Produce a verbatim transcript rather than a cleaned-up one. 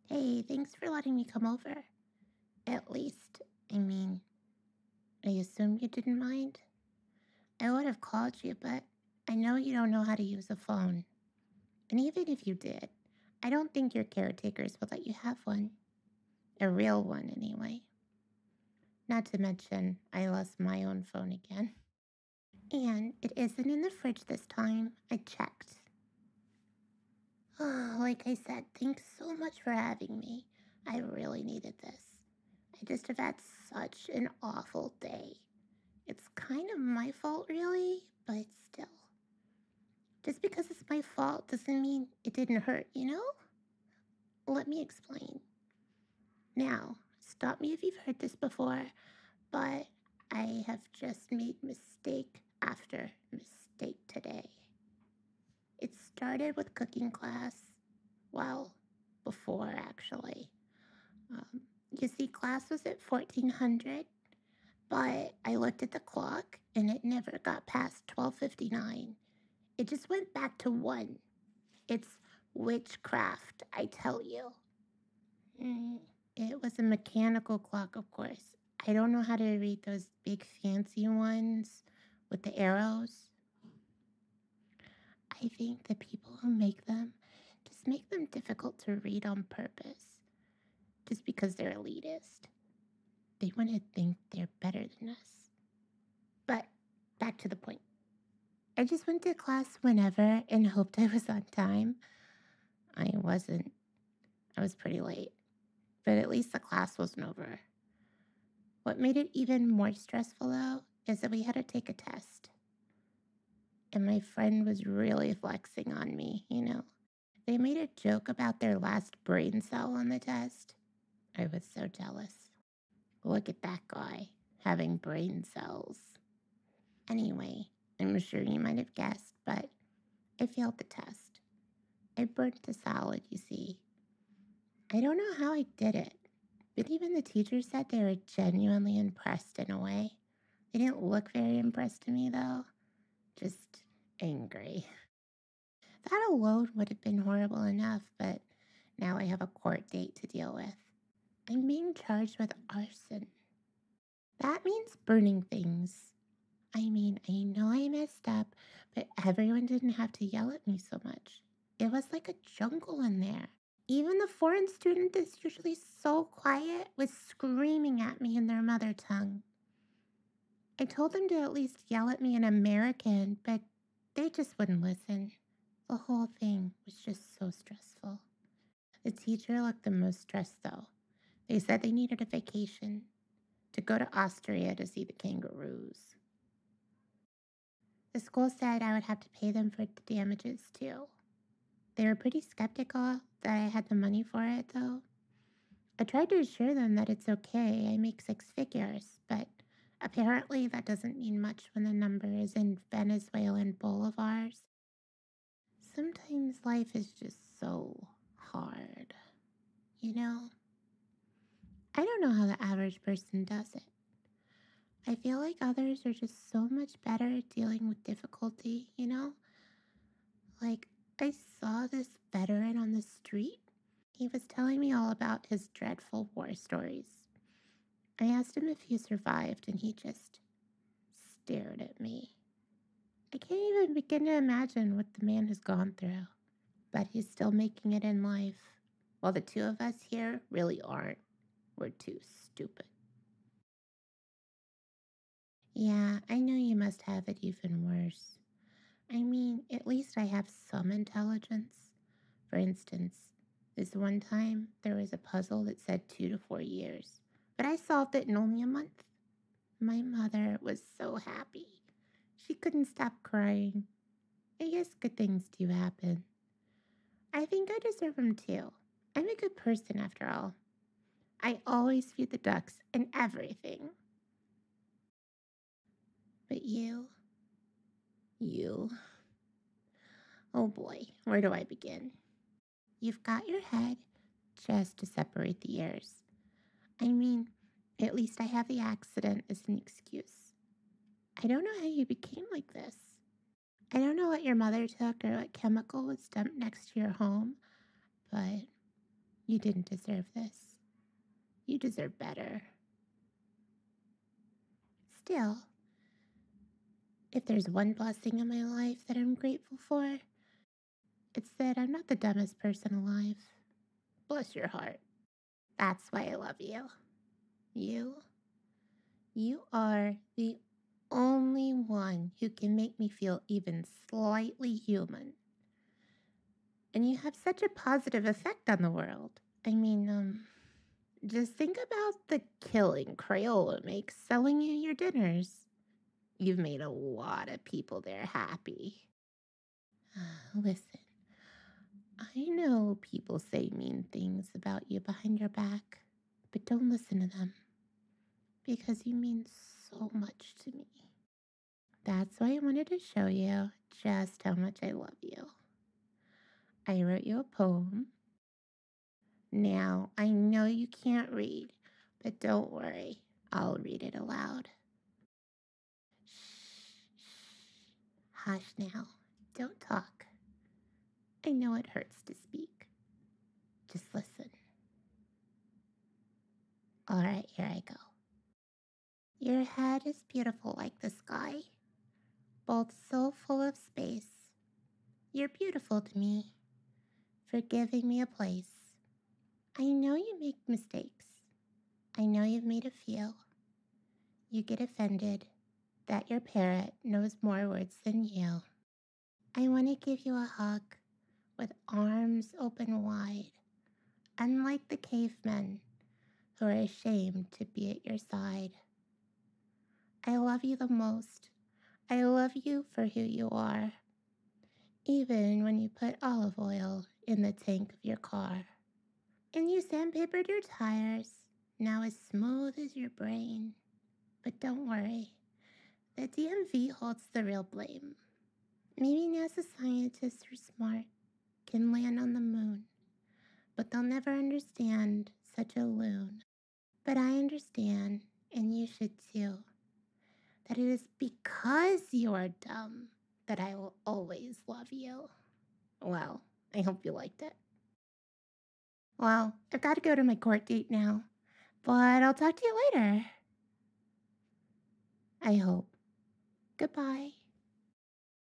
Hey, thanks for letting me come over. At least, I mean, I assume you didn't mind. I would have called you, but I know you don't know how to use a phone. And even if you did, I don't think your caretakers would let you have one. A real one, anyway. Not to mention, I lost my own phone again. And it isn't in the fridge this time. I checked. Like I said, thanks so much for having me. I really needed this. I just have had such an awful day. It's kind of my fault, really, but still. Just because it's my fault doesn't mean it didn't hurt, you know? Let me explain. Now, stop me if you've heard this before, but I have just made mistake after mistake today. It started with cooking class. Well, before actually. Um, you see, class was at fourteen hundred, but I looked at the clock and it never got past twelve fifty-nine. It just went back to one. It's witchcraft, I tell you. Mm, it was a mechanical clock, of course. I don't know how to read those big fancy ones with the arrows. I think the people who make them just make them difficult to read on purpose, just because they're elitist. They want to think they're better than us. But back to the point. I just went to class whenever and hoped I was on time. I wasn't. I was pretty late, but at least the class wasn't over. What made it even more stressful, though, is that we had to take a test. And my friend was really flexing on me, you know. They made a joke about their last brain cell on the test. I was so jealous. Look at that guy having brain cells. Anyway, I'm sure you might have guessed, but I failed the test. I burnt a salad, you see. I don't know how I did it, but even the teachers said they were genuinely impressed in a way. They didn't look very impressed to me, though, just angry. That alone would have been horrible enough, but now I have a court date to deal with. I'm being charged with arson. That means burning things. I mean, I know I messed up, but everyone didn't have to yell at me so much. It was like a jungle in there. Even the foreign student that's usually so quiet was screaming at me in their mother tongue. I told them to at least yell at me in American, but they just wouldn't listen. The whole thing was just so stressful. The teacher looked the most stressed, though. They said they needed a vacation to go to Austria to see the kangaroos. The school said I would have to pay them for the damages, too. They were pretty skeptical that I had the money for it, though. I tried to assure them that it's okay, I make six figures, but apparently that doesn't mean much when the number is in Venezuelan bolivars. Sometimes life is just so hard, you know? I don't know how the average person does it. I feel like others are just so much better at dealing with difficulty, you know? Like, I saw this veteran on the street. He was telling me all about his dreadful war stories. I asked him if he survived, and he just stared at me. I can't even begin to imagine what the man has gone through, but he's still making it in life, while the two of us here really aren't. We're too stupid. Yeah, I know you must have it even worse. I mean, at least I have some intelligence. For instance, this one time there was a puzzle that said two to four years, but I solved it in only a month. My mother was so happy. She couldn't stop crying. I guess good things do happen. I think I deserve them too. I'm a good person after all. I always feed the ducks and everything. But you, you, oh boy, where do I begin? You've got your head just to separate the ears. I mean, at least I have the accident as an excuse. I don't know how you became like this. I don't know what your mother took or what chemical was dumped next to your home, but You didn't deserve this. You deserve better. Still, if there's one blessing in my life that I'm grateful for, it's that I'm not the dumbest person alive. Bless your heart. That's why I love you. You, you are the only one who can make me feel even slightly human. And you have such a positive effect on the world. I mean, um, just think about the killing Crayola makes selling you your dinners. You've made a lot of people there happy. Listen, I know people say mean things about you behind your back, but don't listen to them because you mean so much to me. That's why I wanted to show you just how much I love you. I wrote you a poem. Now, I know you can't read, but don't worry, I'll read it aloud. Shh, shh. Hush now. Don't talk. I know it hurts to speak. Just listen. All right, here I go. Your head is beautiful like the sky, both so full of space. You're beautiful to me for giving me a place. I know you make mistakes. I know you've made a few. You get offended that your parrot knows more words than you. I want to give you a hug with arms open wide, unlike the cavemen who are ashamed to be at your side. I love you the most. I love you for who you are, even when you put olive oil in the tank of your car. And you sandpapered your tires, now as smooth as your brain. But don't worry, the D M V holds the real blame. Maybe NASA scientists who are smart can land on the moon, but they'll never understand such a loon. But I understand, and you should too, that it is because you are dumb that I will always love you. Well, I hope you liked it. Well, I've got to go to my court date now, but I'll talk to you later. I hope. Goodbye.